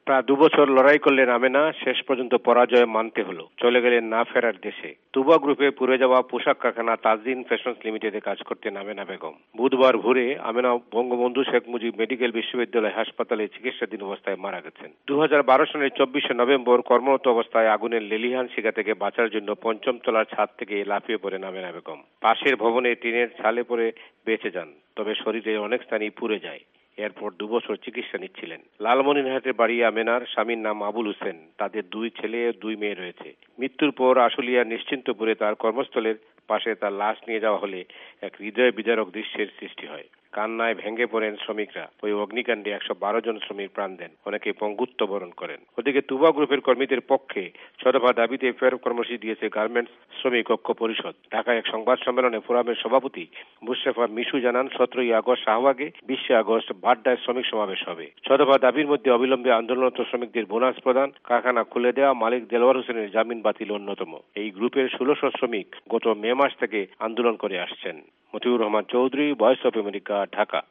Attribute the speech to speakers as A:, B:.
A: প্রায় 2 বছর লড়াই করলেন আমেনা, শেষ পর্যন্ত পরাজয় মানতে হলো। চলে গেলেন না ফেরার দেশে। তুবা গ্রুপে পুড়ে যাওয়া পোশাক কারখানা তাজদিন ফ্যাশনস লিমিটেডে কাজ করতেন আমেনা বেগম। বুধবার ভোরে আমেনা বঙ্গবন্ধু শেখ মুজিব মেডিকেল বিশ্ববিদ্যালয় হাসপাতালে চিকিৎসাধীন অবস্থায় মারা গেছেন। 2012 সালের 24শে নভেম্বর কর্মরত অবস্থায় আগুনের লেলিহান শিখা থেকে বাঁচার জন্য 5ম তলার ছাদ থেকে লাফিয়ে পড়েন আমেনা বেগম। পাশের ভবনে টিনের ছালে পড়ে বেঁচে যান, তবে শরীরে অনেক স্থানই পুড়ে যায়। এরপর 2 বছর চিকিৎসা নিচ্ছিলেন। লালমনিরহাটের বাড়ি আমেনার। স্বামীর নাম আবুল হোসেন। তাদের 2 ছেলে ও 2 মেয়ে রয়েছে। মৃত্যুর পর আশুলিয়া নিশ্চিন্তপুরে তার কর্মস্থলের পাশে তার লাশ নিয়ে যাওয়া হলে এক হৃদয় বিদারক দৃশ্যের সৃষ্টি হয়। কান্নায় ভেঙে পড়েন শ্রমিকরা। ওই অগ্নিকাণ্ডে 112 জন শ্রমিক প্রাণ দেন, অনেকে পঙ্গুত্ব বরণ করেন। ওদিকে তুবা গ্রুপের কর্মীদের পক্ষে 6 দফা দাবিতে ফের কর্মসূচি দিয়েছে গার্মেন্টস শ্রমিক ঐক্য পরিষদ। ঢাকায় এক সংবাদ সম্মেলনে ফোরামের সভাপতি মুস্তাফা মিশু জানান, 17ই আগস্ট শাহবাগে, 20শে আগস্ট বাড্ডায় শ্রমিক সমাবেশ হবে। 6 দফা দাবির মধ্যে অবিলম্বে আন্দোলনরত শ্রমিকদের বোনাস প্রদান, কারখানা খুলে দেওয়া, মালিক দেলোয়ার হোসেনের জামিন বাতিল অন্যতম। এই গ্রুপের 1600 শ্রমিক গত মে মাস থেকে আন্দোলন করে আসছেন। Motiur Rahman Chowdhury, voice of America, Dhaka.